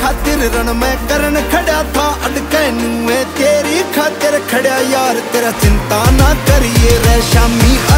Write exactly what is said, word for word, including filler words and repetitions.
खातिर रण में करन खड़ा था, अटके नुए तेरी खातिर खड़ा यार, तेरा चिंता ना करिए रे शामी।